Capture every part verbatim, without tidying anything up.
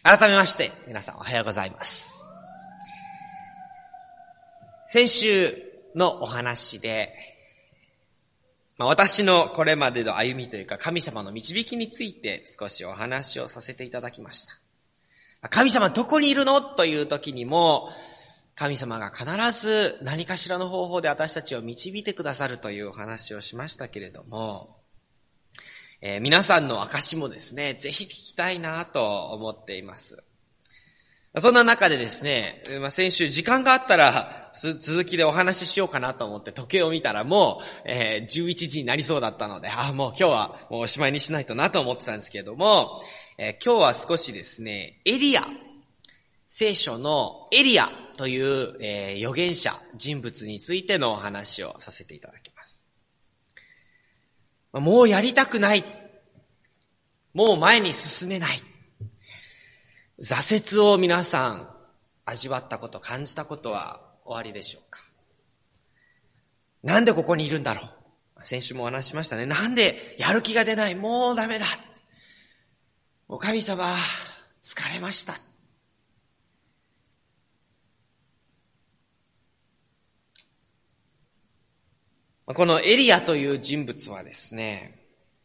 改めまして、皆さんおはようございます。先週のお話で、まあ、私のこれまでの歩みというか、神様の導きについて少しお話をさせていただきました。神様どこにいるのという時にも、神様が必ず何かしらの方法で私たちを導いてくださるというお話をしましたけれども、えー、皆さんの証もですね、ぜひ聞きたいなと思っています。そんな中でですね、まあ、先週時間があったら続きでお話ししようかなと思って時計を見たらもう、えー、じゅういちじになりそうだったので、あもう今日はもうおしまいにしないとなと思ってたんですけれども、えー、今日は少しですね、エリア、聖書のエリアという、えー、預言者、人物についてのお話をさせていただきます。もうやりたくない。もう前に進めない。挫折を皆さん味わったこと、感じたことはおありでしょうか。なんでここにいるんだろう。先週もお話ししましたね。なんでやる気が出ない。もうダメだ。お神様、疲れました。このエリアという人物はですね、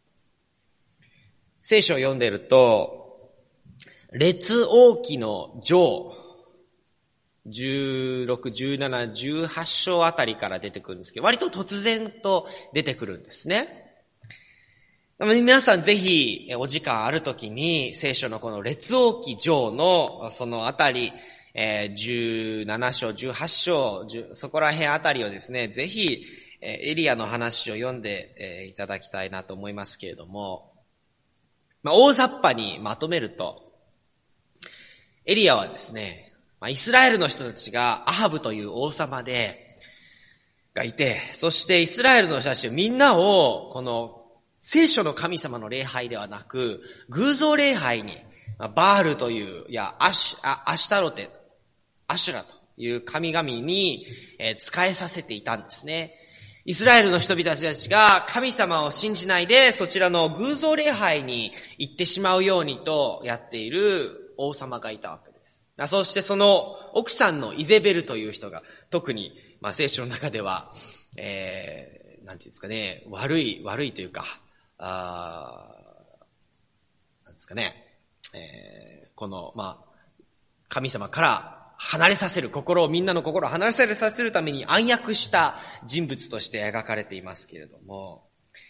聖書を読んでいると、列王記の上、じゅうろく、じゅうなな、じゅうはち章あたりから出てくるんですけど、割と突然と出てくるんですね。皆さんぜひお時間あるときに、聖書のこの列王記上のそのあたり、じゅうなな章、じゅうはち章、そこら辺あたりをですね、ぜひ、エリアの話を読んでいただきたいなと思いますけれども、まあ、大雑把にまとめると、エリアはですね、まあ、イスラエルの人たちがアハブという王様で、がいて、そしてイスラエルの人たちみんなを、この聖書の神様の礼拝ではなく、偶像礼拝に、まあ、バールという、いや、アシュ、ア、アシュタロテ、アシュラという神々に、えー、仕えさせていたんですね。イスラエルの人々たちが神様を信じないでそちらの偶像礼拝に行ってしまうようにとやっている王様がいたわけです。そしてその奥さんのイゼベルという人が特に、まあ、聖書の中では、えー、なんていうんですかね、悪い、悪いというか、あなんですかね、えー、この、まあ、神様から離れさせる、心を、みんなの心を離れさせるために暗躍した人物として描かれていますけれども、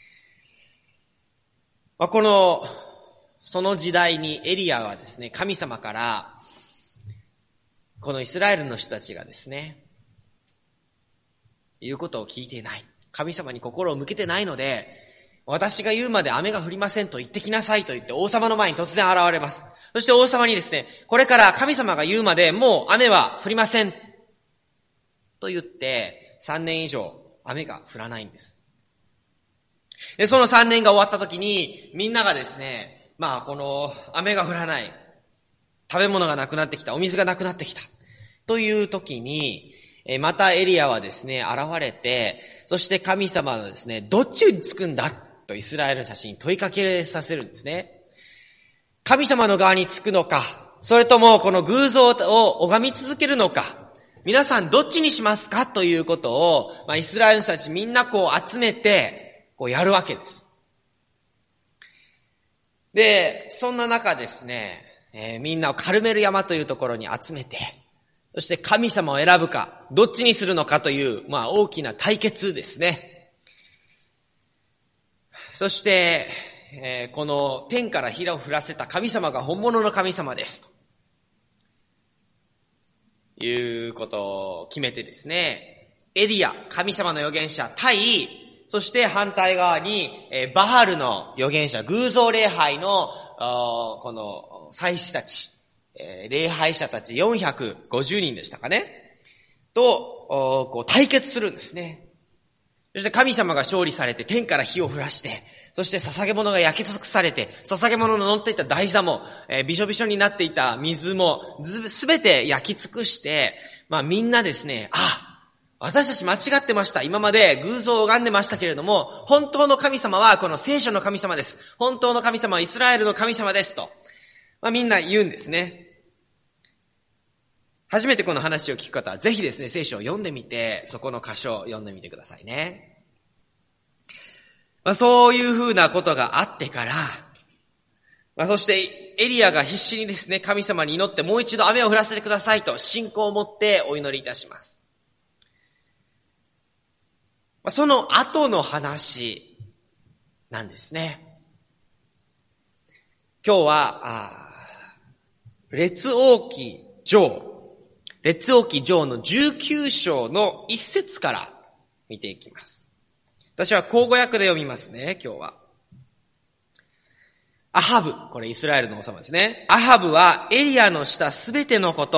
まあ、この、その時代にエリアはですね、神様から、このイスラエルの人たちがですね、言うことを聞いていない。神様に心を向けてないので、私が言うまで雨が降りませんと言ってきなさいと言って王様の前に突然現れます。そして王様にですね、これから神様が言うまでもう雨は降りませんと言ってさんねん以上雨が降らないんです。で、そのさんねんが終わった時にみんながですね、まあこの雨が降らない、食べ物がなくなってきた、お水がなくなってきたという時に、またエリアはですね、現れて、そして神様のですね、どっちにつくんだとイスラエルの人たちに問いかけさせるんですね。神様の側につくのか、それともこの偶像を拝み続けるのか、皆さんどっちにしますかということを、まあ、イスラエルの人たちみんなこう集めて、こうやるわけです。で、そんな中ですね、えー、みんなをカルメル山というところに集めて、そして神様を選ぶか、どっちにするのかという、まあ大きな対決ですね。そして、えー、この天から火を降らせた神様が本物の神様です。ということを決めてですね、エリア、神様の預言者対、そして反対側に、えー、バハルの預言者、偶像礼拝の、この祭司たち、えー、礼拝者たちよんひゃくごじゅうにんでしたかね、と、こう対決するんですね。そして神様が勝利されて天から火を降らして、そして捧げ物が焼き尽くされて、捧げ物の乗っていた台座も、えー、びしょびしょになっていた水も、すべて焼き尽くして、まあみんなですね、あ、私たち間違ってました。今まで偶像を拝んでましたけれども、本当の神様はこの聖書の神様です。本当の神様はイスラエルの神様ですと。 まあみんな言うんですね。初めてこの話を聞く方はぜひですね、聖書を読んでみて、そこの箇所を読んでみてくださいね。まあそういうふうなことがあってから、まあそしてエリアが必死にですね、神様に祈ってもう一度雨を降らせてくださいと信仰を持ってお祈りいたします。まあその後の話なんですね。今日は、あ列王記上、列王記上のじゅうきゅう章の一節から見ていきます。私は口語訳で読みますね、今日は。アハブ、これイスラエルの王様ですね。アハブはエリアのしたすべてのこと、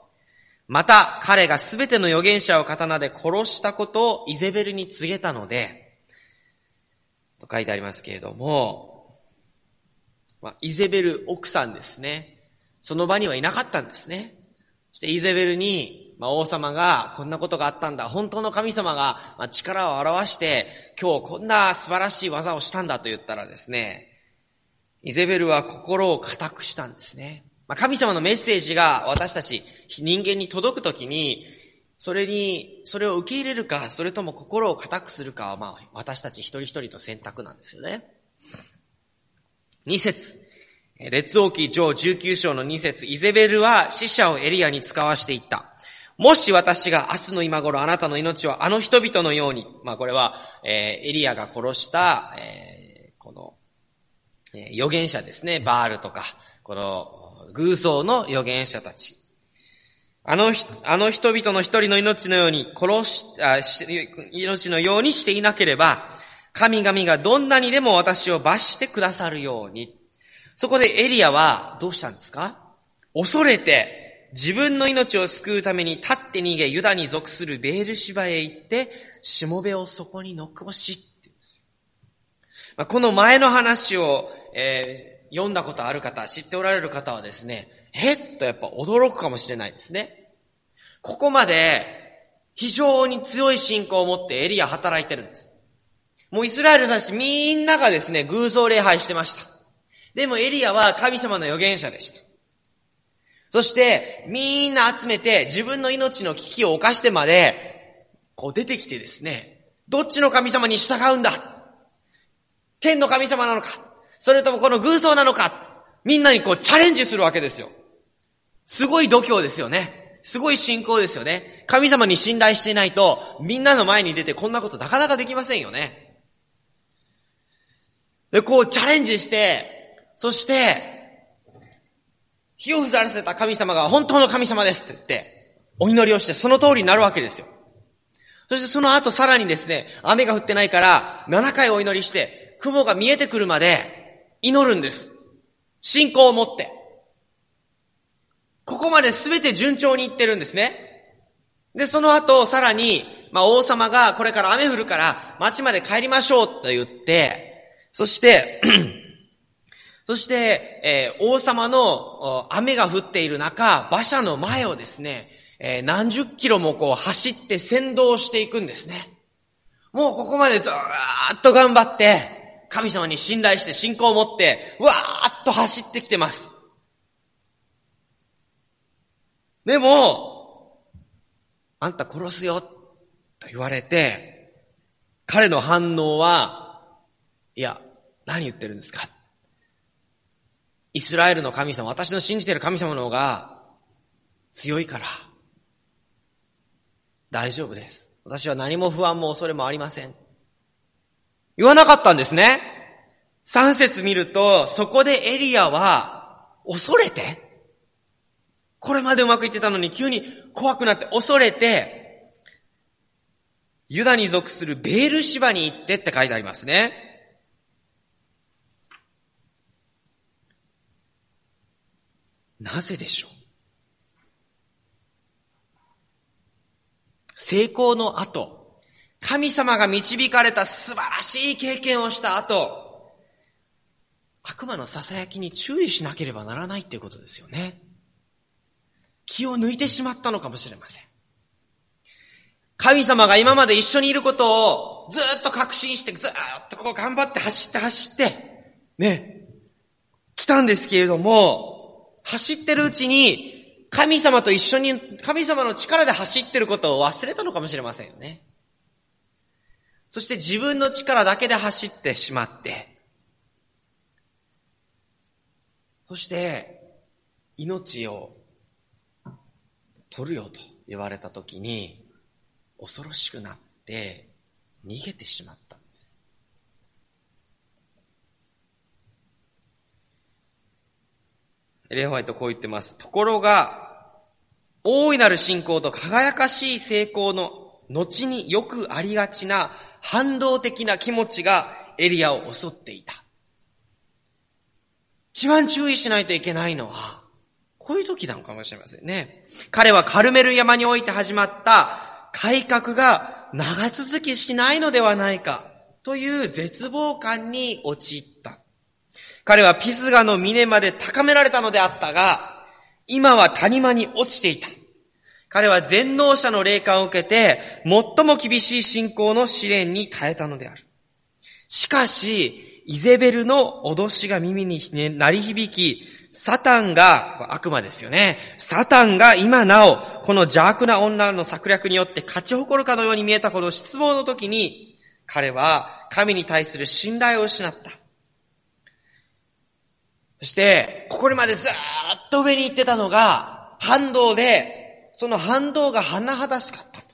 また彼がすべての預言者を刀で殺したことをイゼベルに告げたので、と書いてありますけれども、まあ、イゼベル奥さんですね。その場にはいなかったんですね。そしてイゼベルに、まあ、王様がこんなことがあったんだ。本当の神様が、まあ、力を表して今日こんな素晴らしい技をしたんだと言ったらですね、イゼベルは心を固くしたんですね。まあ、神様のメッセージが私たち人間に届くときに、それに、それを受け入れるか、それとも心を固くするかは、まあ、私たち一人一人の選択なんですよね。二節。列王記上じゅうきゅう章の二節、イゼベルは使者をエリアに使わしていった。もし私が明日の今頃あなたの命をあの人々のように、まあこれは、えー、エリアが殺した、えー、この、えー、預言者ですね、バールとか、この偶像の預言者たち。あの、あの人々の一人の命のように殺し、あ命のようにしていなければ、神々がどんなにでも私を罰してくださるように。そこでエリアはどうしたんですか？恐れて自分の命を救うために立って逃げ、ユダに属するベールシバへ行って、しもべをそこに残しって言うんですよ。まあ、この前の話を、えー、読んだことある方、知っておられる方はですね、えっとやっぱ驚くかもしれないですね。ここまで非常に強い信仰を持ってエリア働いてるんです。もうイスラエルたちみんながですね、偶像礼拝してました。でもエリアは神様の預言者でした。そしてみんな集めて自分の命の危機を冒してまでこう出てきてですね、どっちの神様に従うんだ、天の神様なのか、それともこの偶像なのか、みんなにこうチャレンジするわけですよ。すごい度胸ですよね。すごい信仰ですよね。神様に信頼していないとみんなの前に出てこんなことなかなかできませんよね。でこうチャレンジして、そして、火を降らせた神様が本当の神様ですって言って、お祈りをしてその通りになるわけですよ。そしてその後さらにですね、雨が降ってないからななかいお祈りして、雲が見えてくるまで祈るんです。信仰を持って。ここまで全て順調にいってるんですね。で、その後さらに、まあ王様がこれから雨降るから町まで帰りましょうと言って、そして、そして、えー、王様の雨が降っている中、馬車の前をですね、えー、何十キロもこう走って先導していくんですね。もうここまでずーっと頑張って、神様に信頼して信仰を持って、わーっと走ってきてます。でも、あんた殺すよと言われて、彼の反応は、いや、何言ってるんですか？イスラエルの神様、私の信じている神様の方が強いから大丈夫です。私は何も不安も恐れもありません。言わなかったんですね。三節見ると、そこでエリアは恐れて、これまでうまくいってたのに急に怖くなって恐れて、ユダに属するベールシバに行ってって書いてありますね。なぜでしょう？成功の後、神様が導かれた素晴らしい経験をした後、悪魔の囁きに注意しなければならないっていうことですよね。気を抜いてしまったのかもしれません。神様が今まで一緒にいることをずっと確信して、ずっとこう頑張って走って走って、ね、来たんですけれども、 走ってるうちに、神様と一緒に、神様の力で走ってることを忘れたのかもしれませんよね。そして自分の力だけで走ってしまって、そして、命を取るよと言われたときに、恐ろしくなって逃げてしまったんです。エレンホワイトこう言ってます。ところが、大いなる信仰と輝かしい成功の後によくありがちな反動的な気持ちがエリアを襲っていた。一番注意しないといけないのは、こういう時なのかもしれませんね。彼はカルメル山において始まった改革が長続きしないのではないかという絶望感に陥った。彼はピスガの峰まで高められたのであったが、今は谷間に落ちていた。彼は全能者の霊感を受けて、最も厳しい信仰の試練に耐えたのである。しかし、イゼベルの脅しが耳に鳴り響き、サタンが、悪魔ですよね。サタンが今なお、この邪悪な女の策略によって勝ち誇るかのように見えたこの失望の時に、彼は神に対する信頼を失った。そして、ここまでずーっと上に行ってたのが、反動で、その反動が甚だしかったと。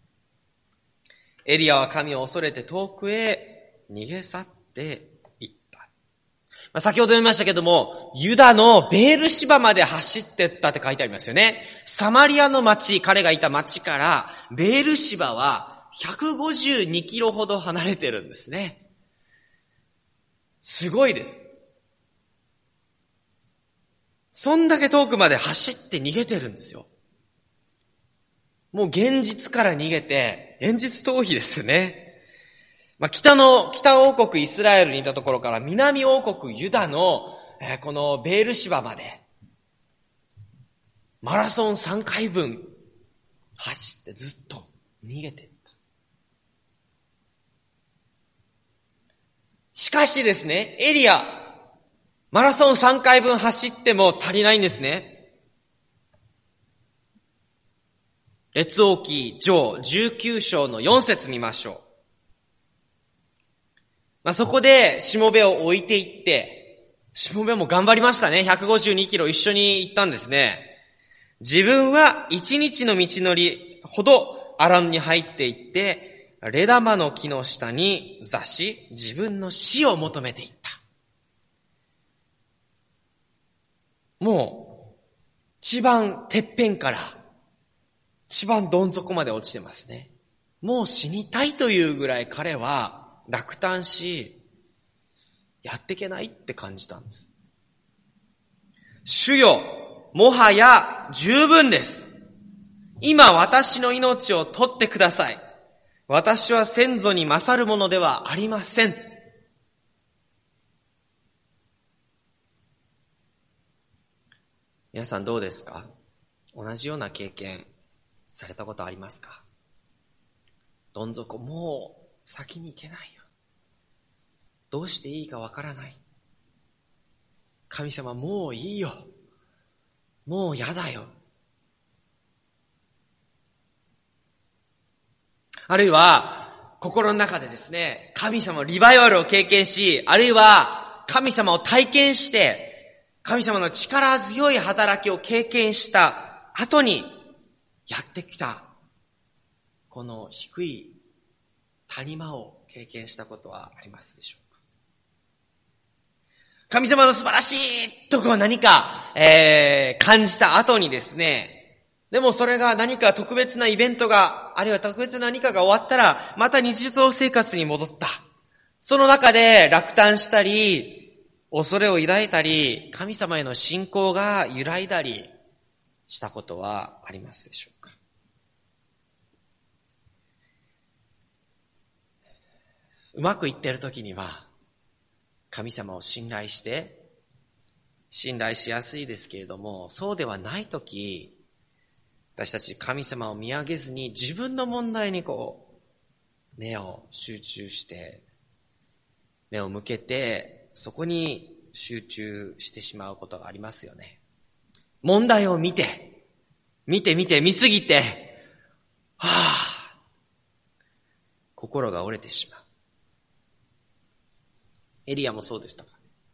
エリアは神を恐れて遠くへ逃げ去っていった。まあ、先ほど読みましたけども、ユダのベールシバまで走ってったって書いてありますよね。サマリアの町、彼がいた町から、ベールシバはひゃくごじゅうにキロほど離れてるんですね。すごいです。そんだけ遠くまで走って逃げてるんですよ。もう現実から逃げて、現実逃避ですよね。まあ、北の、北王国イスラエルにいたところから南王国ユダの、えー、このベールシバまで、マラソンさんかいぶん走ってずっと逃げていった。しかしですね、エリア、マラソンさんかいぶん走っても足りないんですね。列王記上じゅうきゅう章のよん節見ましょう。まあ、そこでしもべを置いていって、しもべも頑張りましたね。ひゃくごじゅうにキロ一緒に行ったんですね。自分は一日の道のりほどアラムに入っていって、レダマの木の下に座し、自分の死を求めていった。もう、一番てっぺんから、一番どん底まで落ちてますね。もう死にたいというぐらい彼は落胆し、やっていけないって感じたんです。主よ、もはや十分です。今私の命を取ってください。私は先祖に勝るものではありません。皆さんどうですか？同じような経験されたことありますか？どん底、もう先に行けないよ。どうしていいかわからない。神様もういいよ。もうやだよ。あるいは心の中でですね、神様のリバイバルを経験し、あるいは神様を体験して、神様の力強い働きを経験した後にやってきた、この低い谷間を経験したことはありますでしょうか？神様の素晴らしいところ何か、えー、感じた後にですね、でもそれが何か特別なイベントが、あるいは特別な何かが終わったら、また日常生活に戻った。その中で落胆したり、恐れを抱いたり、神様への信仰が揺らいだりしたことはありますでしょうか？うまくいっているときには、神様を信頼して、信頼しやすいですけれども、そうではないとき、私たち神様を見上げずに自分の問題にこう、目を集中して、目を向けて、そこに集中してしまうことがありますよね。 問題を見て、見て見て見すぎて、はぁ、心が折れてしまう。エリアもそうでしたか。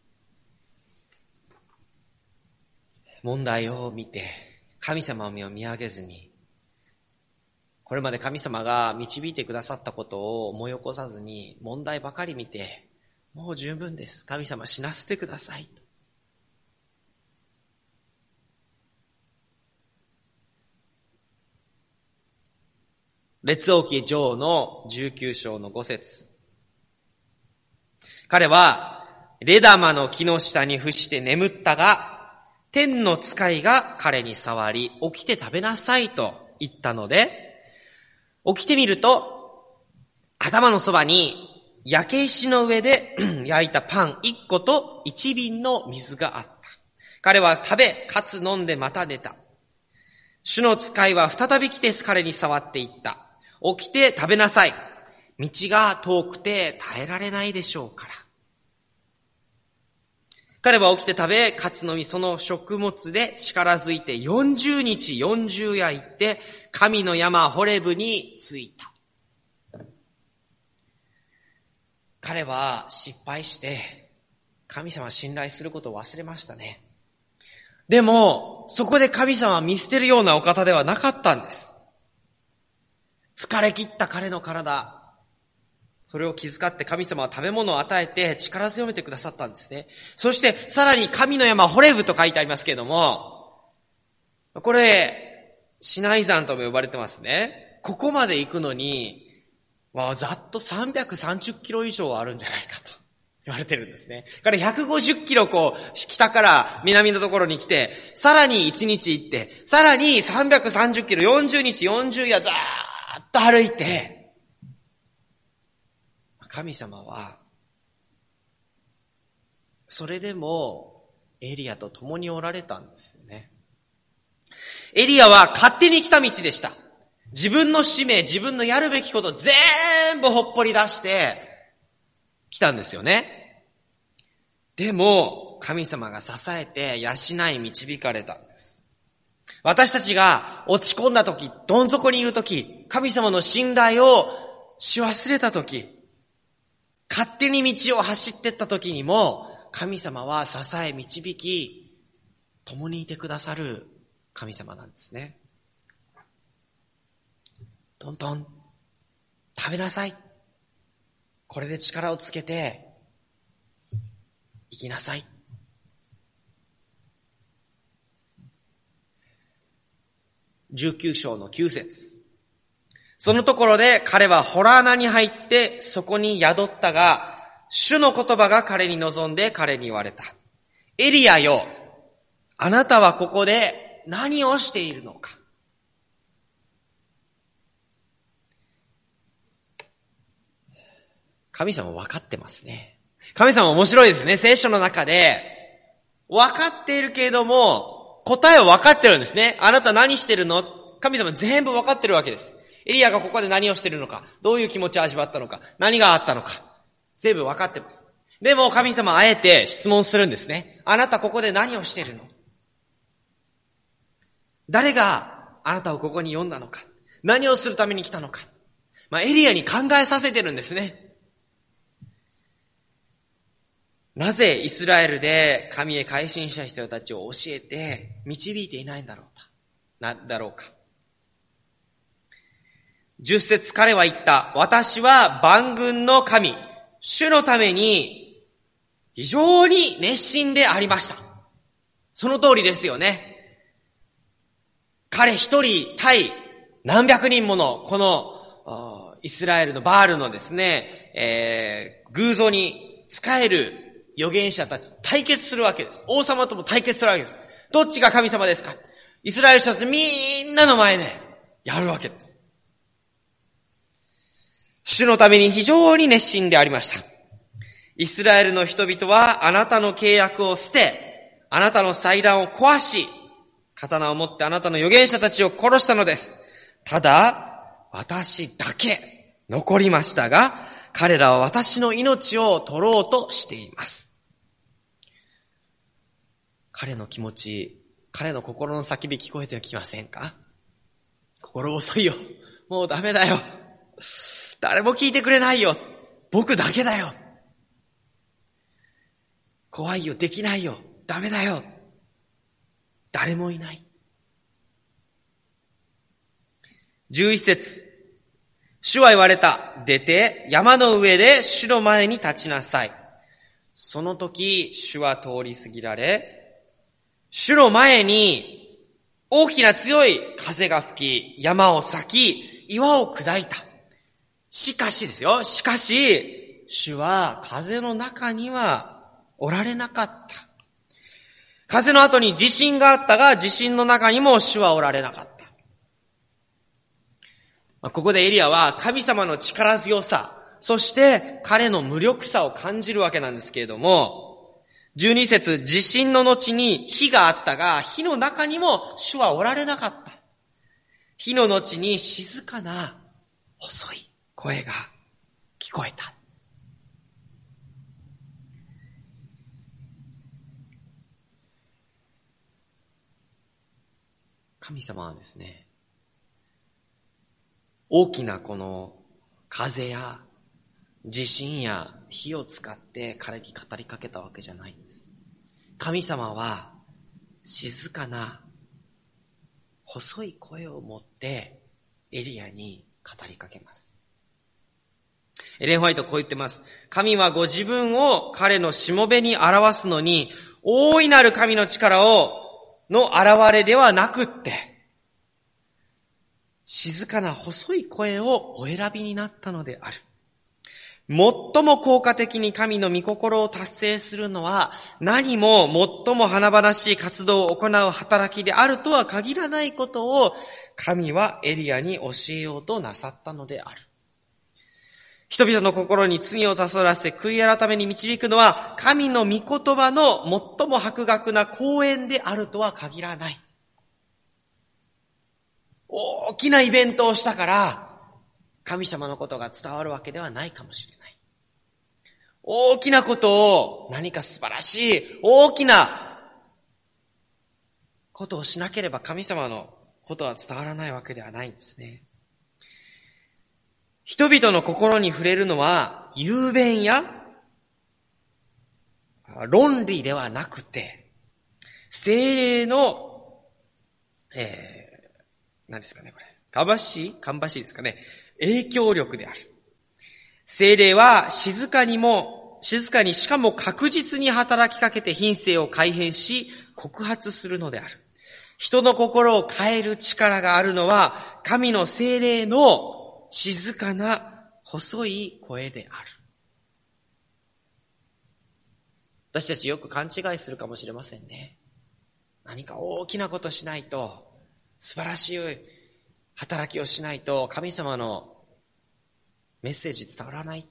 問題を見て、神様を見上げずに、これまで神様が導いてくださったことを思い起こさずに、問題ばかり見て、もう十分です。神様死なせてください。列王記上のじゅうきゅう章のご節。彼は、レダマの木の下に伏して眠ったが、天の使いが彼に触り、起きて食べなさいと言ったので、起きてみると、頭のそばに焼け石の上で焼いたパン一個と一瓶の水があった。彼は食べ、かつ飲んでまた出た。主の使いは再び来て彼に触っていった。起きて食べなさい。道が遠くて耐えられないでしょうから。彼は起きて食べ、かつ飲み、その食物で力づいてよんじゅうにちよんじゅう夜行って、神の山ホレブに着いた。彼は失敗して、神様を信頼することを忘れましたね。でも、そこで神様は見捨てるようなお方ではなかったんです。疲れ切った彼の体、それを気遣って神様は食べ物を与えて力強めてくださったんですね。そしてさらに神の山ホレブと書いてありますけれども、これ、シナイ山とも呼ばれてますね。ここまで行くのに、まあ、ざっとさんびゃくさんじゅっキロ以上あるんじゃないかと言われてるんですね。からひゃくごじゅっキロこう、北から南のところに来て、さらにいちにち行って、さらにさんびゃくさんじゅっキロ、よんじゅうにちよんじゅう夜ざーっと歩いて、神様は、それでもエリアと共におられたんですよね。エリアは勝手に来た道でした。自分の使命、自分のやるべきこと全部ほっぽり出して来たんですよね。でも神様が支えて養い導かれたんです。私たちが落ち込んだ時、どん底にいる時、神様の信頼をし忘れた時、勝手に道を走っていった時にも、神様は支え導き、共にいてくださる神様なんですね。トントン、食べなさい。これで力をつけて、生きなさい。じゅうきゅう章のきゅう節。そのところで彼は洞穴に入ってそこに宿ったが、主の言葉が彼に望んで彼に言われた。エリアよ、あなたはここで何をしているのか。神様分かってますね。神様面白いですね。聖書の中で分かっているけれども答えを分かってるんですね。あなた何してるの？神様全部分かってるわけです。エリアがここで何をしているのか、どういう気持ちを味わったのか、何があったのか、全部分かってます。でも神様はあえて質問するんですね。あなたここで何をしているの？誰があなたをここに呼んだのか、何をするために来たのか。まあ、エリアに考えさせてるんですね。なぜイスラエルで神へ改心した人たちを教えて導いていないんだろうか。な、だろうか。十節、彼は言った。私は万軍の神、主のために非常に熱心でありました。その通りですよね。彼一人対何百人ものこのイスラエルのバールのですね、えー、偶像に仕える預言者たち対決するわけです。王様とも対決するわけです。どっちが神様ですか？イスラエル人たちみんなの前でやるわけです。主のために非常に熱心でありました。イスラエルの人々はあなたの契約を捨て、あなたの祭壇を壊し、刀を持ってあなたの預言者たちを殺したのです。ただ、私だけ残りましたが、彼らは私の命を取ろうとしています。彼の気持ち、 彼の心の叫び聞こえてきませんか？心遅いよ。もうダメだよ。誰も聞いてくれないよ。僕だけだよ。怖いよ。できないよ。ダメだよ。誰もいない。じゅういち節。主は言われた。出て山の上で主の前に立ちなさい。その時、主は通り過ぎられ、主の前に大きな強い風が吹き、山を裂き、岩を砕いた。しかしですよ。しかし、主は風の中にはおられなかった。風の後に地震があったが、地震の中にも主はおられなかった。ここでエリアは神様の力強さ、そして彼の無力さを感じるわけなんですけれども、じゅうに節、地震の後に火があったが、火の中にも主はおられなかった。火の後に静かな細い声が聞こえた。神様はですね、大きなこの風や地震や火を使って彼に語りかけたわけじゃないんです。神様は静かな細い声を持ってエリアに語りかけます。エレン・ホワイトこう言ってます。神はご自分を彼のしもべに表すのに、大いなる神の力をの現れではなくって、静かな細い声をお選びになったのである。最も効果的に神の御心を達成するのは、何も最も華々しい活動を行う働きであるとは限らないことを、神はエリアに教えようとなさったのである。人々の心に罪を誘らせ悔い改めに導くのは、神の御言葉の最も博学な講演であるとは限らない。大きなイベントをしたから、神様のことが伝わるわけではないかもしれない。大きなことを、何か素晴らしい、大きなことをしなければ神様のことは伝わらないわけではないんですね。人々の心に触れるのは、雄弁や論理ではなくて、聖霊の、えー、何ですかね、これ。かばしかんばしですかね。影響力である。聖霊は静かにも、静かにしかも確実に働きかけて品性を改変し、告発するのである。人の心を変える力があるのは、神の聖霊の静かな細い声である。私たちよく勘違いするかもしれませんね。何か大きなことしないと、素晴らしい働きをしないと神様のメッセージ伝わらない。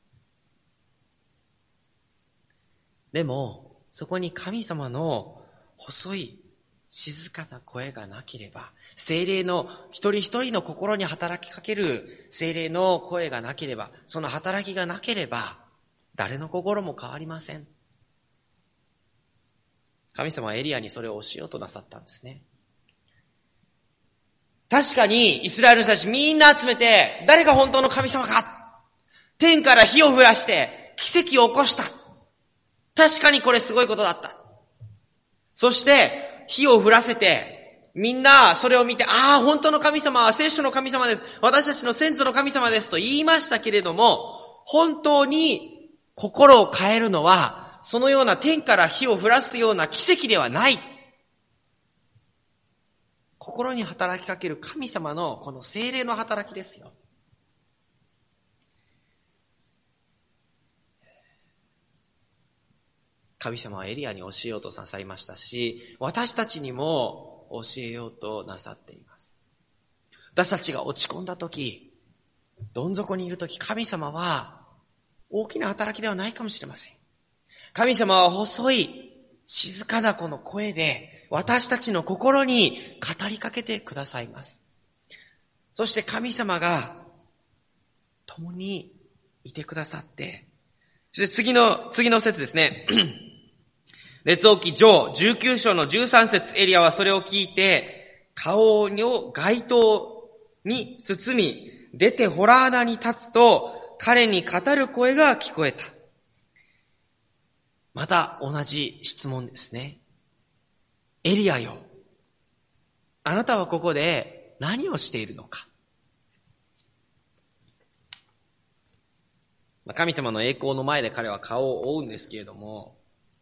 でも、そこに神様の細い静かな声がなければ、聖霊の一人一人の心に働きかける聖霊の声がなければ、その働きがなければ、誰の心も変わりません。神様はエリアにそれを教えようとなさったんですね。確かにイスラエルの人たちみんな集めて、誰が本当の神様か、天から火を降らして奇跡を起こした。確かにこれすごいことだった。そして火を降らせて、みんなそれを見て、ああ、本当の神様は聖書の神様です。私たちの先祖の神様ですと言いましたけれども、本当に心を変えるのは、そのような天から火を降らすような奇跡ではない。心に働きかける神様のこの聖霊の働きですよ。神様はエリアに教えようとなさいましたし、私たちにも教えようとなさっています。私たちが落ち込んだとき、どん底にいるとき、神様は大きな働きではないかもしれません。神様は細い静かなこの声で私たちの心に語りかけてくださいます。そして神様が共にいてくださって、そして次の、次の節ですね。 列王記上じゅうきゅう章のじゅうさん節、エリアはそれを聞いて、顔を街灯に包み、出て洞穴に立つと、彼に語る声が聞こえた。また同じ質問ですね。エリアよ、あなたはここで何をしているのか。神様の栄光の前で彼は顔を覆うんですけれども、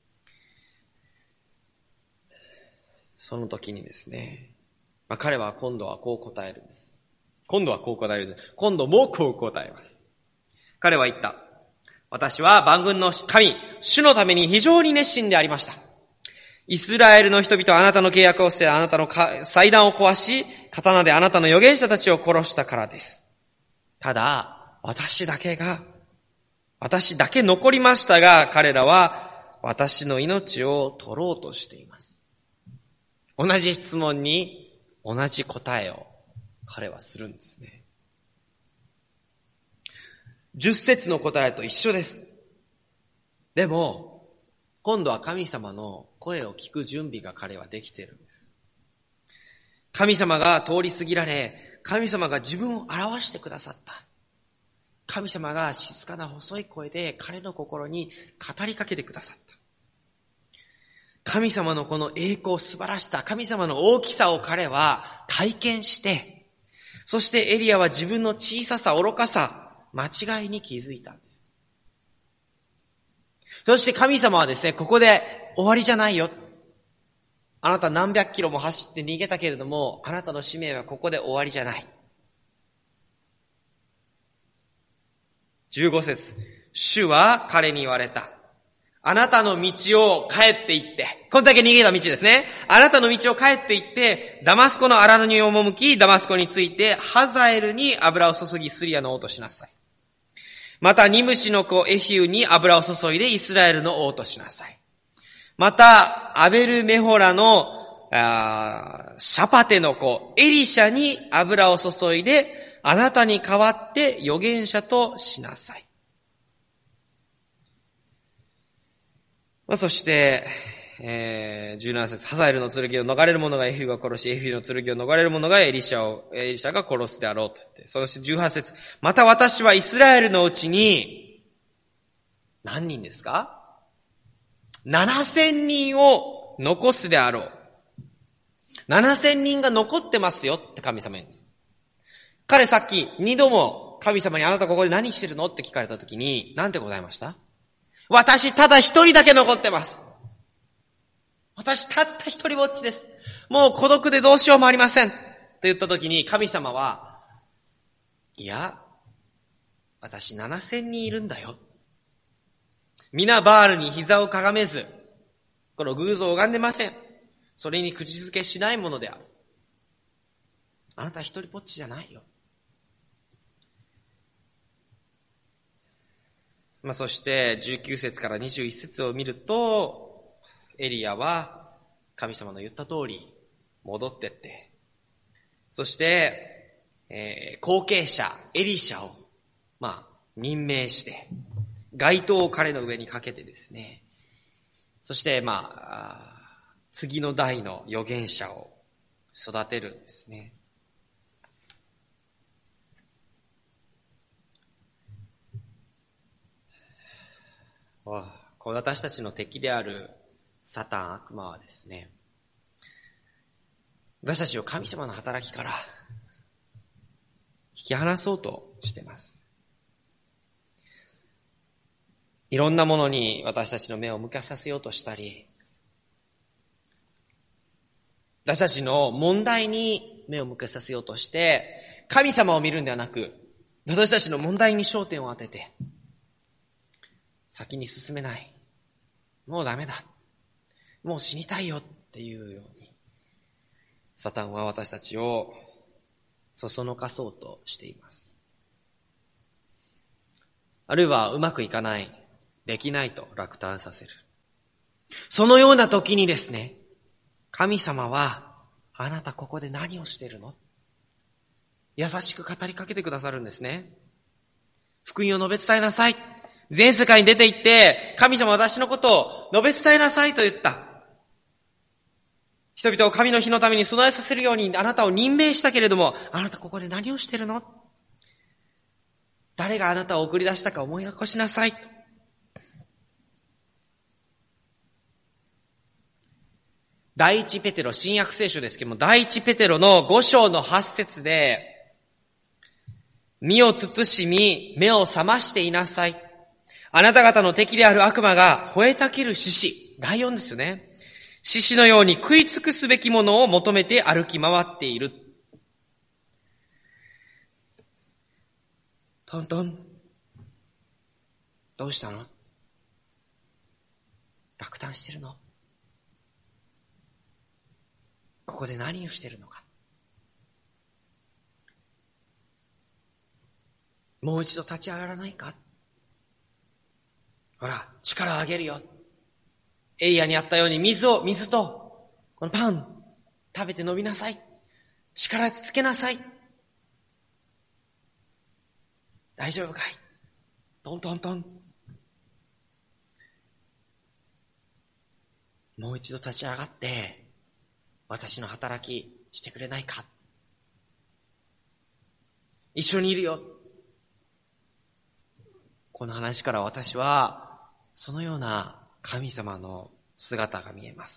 その時にですね、まあ、彼は今度はこう答えるんです。今度はこう答えるんです。今度もこう答えます。彼は言った。私は万軍の神、主のために非常に熱心でありました。イスラエルの人々はあなたの契約を捨て、あなたの祭壇を壊し、刀であなたの預言者たちを殺したからです。ただ、私だけが、私だけ残りましたが、彼らは私の命を取ろうとしています。同じ質問に同じ答えを彼はするんですね。十節の答えと一緒です。でも、今度は神様の声を聞く準備が彼はできているんです。神様が通り過ぎられ、神様が自分を表してくださった。神様が静かな細い声で彼の心に語りかけてくださった。神様のこの栄光、素晴らしさ、神様の大きさを彼は体験して、そしてエリアは自分の小ささ、愚かさ、間違いに気づいたんです。そして神様はですね、ここで終わりじゃないよ。あなた何百キロも走って逃げたけれども、あなたの使命はここで終わりじゃない。じゅうご節、主は彼に言われた。あなたの道を帰って行って、こんだけ逃げた道ですね。あなたの道を帰って行って、ダマスコの荒野に赴き、ダマスコについて、ハザエルに油を注ぎ、スリアの王としなさい。また、ニムシの子エヒューに油を注いで、イスラエルの王としなさい。また、アベルメホラのあシャパテの子、エリシャに油を注いで、あなたに代わって預言者としなさい。まあ、そして、えー、じゅうなな節、ハザエルの剣を逃れる者がエヒューが殺し、エヒューの剣を逃れる者がエリシャを、エリシャが殺すであろうと言って。そしてじゅうはち節、また私はイスラエルのうちに、何人ですか？ななせんにんを残すであろう。ななせんにんが残ってますよって神様言うんです。彼さっき二度も神様にあなたここで何してるのって聞かれたときに、なんて答えました？私ただ一人だけ残ってます。私たった一人ぼっちです。もう孤独でどうしようもありません。と言ったときに神様は、いや、私ななせんにんいるんだよ。皆バールに膝をかがめず、この偶像を拝んでません。それに口づけしないものである。あなた一人ぼっちじゃないよ。まあ、そしてじゅうきゅう節からにじゅういち節を見ると、エリアは神様の言った通り戻ってって、そして、えー、後継者エリシャをまあ任命して街灯を彼の上にかけてですね、そしてまあ次の代の預言者を育てるんですね。この私たちの敵であるサタン、悪魔はですね、私たちを神様の働きから引き離そうとしています。いろんなものに私たちの目を向かさせようとしたり、私たちの問題に目を向かさせようとして、神様を見るんではなく、私たちの問題に焦点を当てて、先に進めない。もうダメだ。もう死にたいよっていうように、サタンは私たちをそそのかそうとしています。あるいはうまくいかない、できないと落胆させる。そのような時にですね、神様は、あなたここで何をしているの？優しく語りかけてくださるんですね。福音を述べ伝えなさい。 全世界に出て行って、神様私のことを述べ伝えなさいと言った。人々を神の日のために備えさせるようにあなたを任命したけれども、あなたここで何をしてるの？誰があなたを送り出したか思い起こしなさい。第一ペテロ、新約聖書ですけども、第一ペテロの五章の八節で、身を慎み、目を覚ましていなさい。あなた方の敵である悪魔が吠えたける獅子、ライオンですよね。獅子のように食い尽くすべきものを求めて歩き回っている。トントン。どうしたの？落胆してるの？ここで何をしてるのか。もう一度立ち上がらないか。ほら、力を上げるよ。エリアにあったように水を、水と、このパン、食べて飲みなさい。力つけなさい。大丈夫かい？トントントン。もう一度立ち上がって、私の働きしてくれないか。一緒にいるよ。この話から私は、そのような神様の姿が見えます。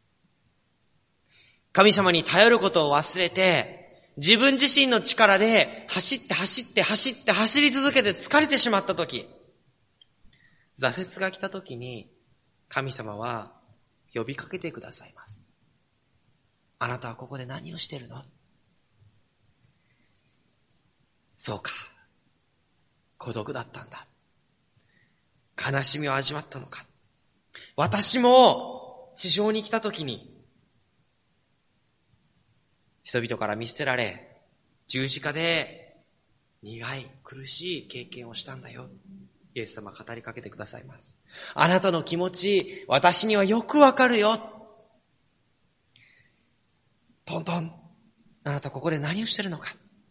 神様に頼ることを忘れて、自分自身の力で走って走って走って走り続けて疲れてしまったとき、挫折が来たときに、神様は呼びかけてくださいます。あなたはここで何をしているの？そうか。孤独だったんだ。悲しみを味わったのか。私も地上に来たときに、人々から見捨てられ、十字架で苦い苦しい経験をしたんだよ。イエス様語りかけてくださいます。あなたの気持ち、私にはよくわかるよ。トントン、あなたここで何をしてるのか。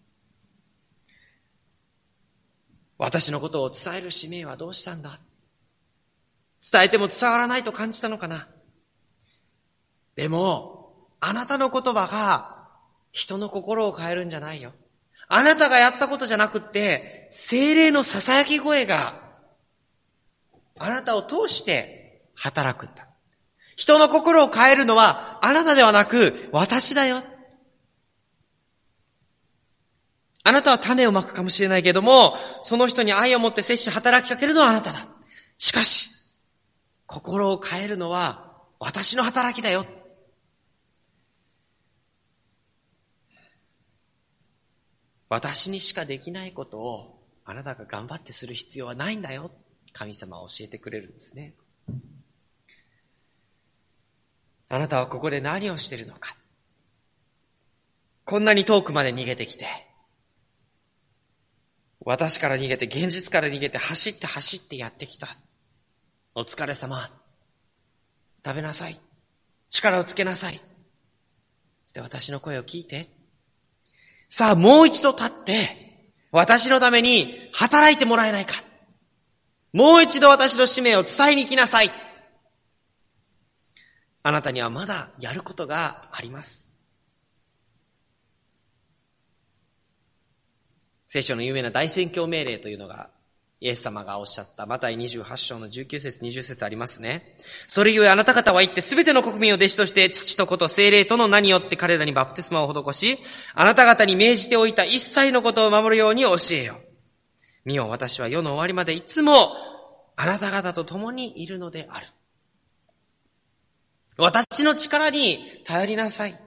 私のことを伝える使命はどうしたんだ。伝えても伝わらないと感じたのかな。でも、あなたの言葉が人の心を変えるんじゃないよ。あなたがやったことじゃなくって、聖霊の囁き声があなたを通して働くんだ。人の心を変えるのはあなたではなく私だよ。あなたは種をまくかもしれないけども、その人に愛を持って接し働きかけるのはあなただ。しかし、心を変えるのは私の働きだよ。私にしかできないことをあなたが頑張ってする必要はないんだよ。神様は教えてくれるんですね。あなたはここで何をしているのか。こんなに遠くまで逃げてきて、私から逃げて、現実から逃げて、走って走ってやってきた。お疲れ様。食べなさい。力をつけなさい。そして私の声を聞いて。さあ、もう一度立って、私のために働いてもらえないか。もう一度私の使命を伝えに来なさい。あなたにはまだやることがあります。聖書の有名な大宣教命令というのが、イエス様がおっしゃったマタイにじゅうはち章のじゅうきゅう節にじゅう節ありますね。それゆえあなた方は行ってすべての国民を弟子として父と子と聖霊との名によって彼らにバプテスマを施し、あなた方に命じておいた一切のことを守るように教えよ。見よ、私は世の終わりまでいつもあなた方と共にいるのである。私の力に頼りなさい。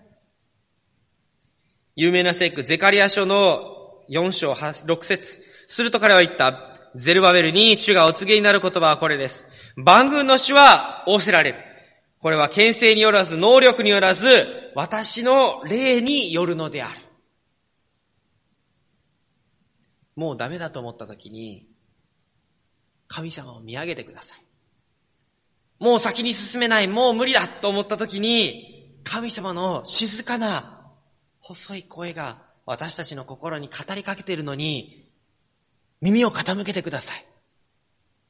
有名な聖句ゼカリア書のよん章ろく節。すると彼は言った。ゼルバベルに主がお告げになる言葉はこれです。万軍の主は仰せられる。これは権勢によらず、能力によらず、私の霊によるのである。もうダメだと思ったときに、神様を見上げてください。もう先に進めない、もう無理だと思ったときに、神様の静かな細い声が私たちの心に語りかけているのに、耳を傾けてください。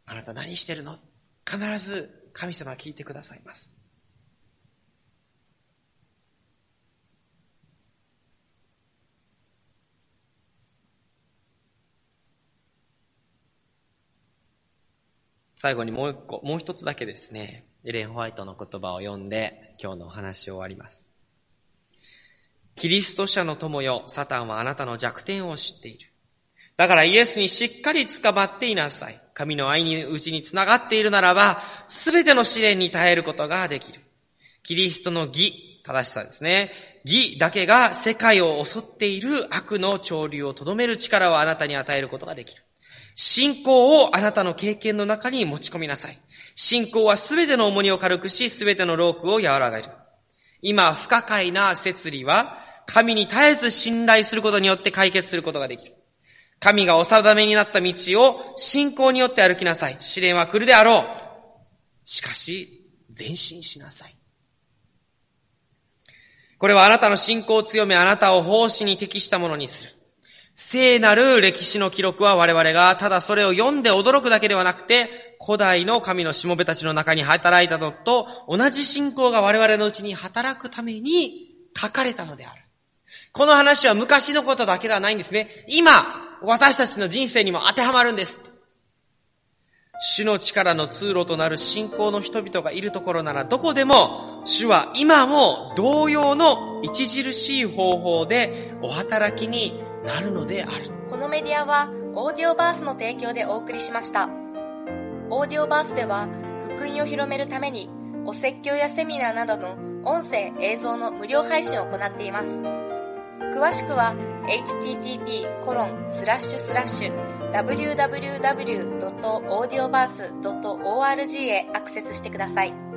あなた何してるの？必ず神様は聞いてくださいます。最後にもう一個、もう一つだけですね、エレン・ホワイトの言葉を読んで今日のお話を終わります。キリスト者の友よ、サタンはあなたの弱点を知っている。だからイエスにしっかり捕まっていなさい。神の愛にうちにつながっているならば、すべての試練に耐えることができる。キリストの義、正しさですね。義だけが世界を襲っている悪の潮流をとどめる力をあなたに与えることができる。信仰をあなたの経験の中に持ち込みなさい。信仰はすべての重荷を軽くし、すべての労苦を和らげる。今、不可解な摂理は、神に絶えず信頼することによって解決することができる。神がお定めになった道を信仰によって歩きなさい。試練は来るであろう。しかし、前進しなさい。これはあなたの信仰を強め、あなたを奉仕に適したものにする。聖なる歴史の記録は我々がただそれを読んで驚くだけではなくて、古代の神のしもべたちの中に働いたのと同じ信仰が我々のうちに働くために書かれたのである。この話は昔のことだけではないんですね。今、私たちの人生にも当てはまるんです。主の力の通路となる信仰の人々がいるところならどこでも、主は今も同様の著しい方法でお働きになるのである。 このメディアはオーディオバースの提供でお送りしました。オーディオバースでは福音を広めるためにお説教やセミナーなどの音声映像の無料配信を行っています。詳しくは エイチティーティーピーコロンスラッシュスラッシュダブリューダブリューダブリュードットオーディオバースドットオーアールジー へアクセスしてください。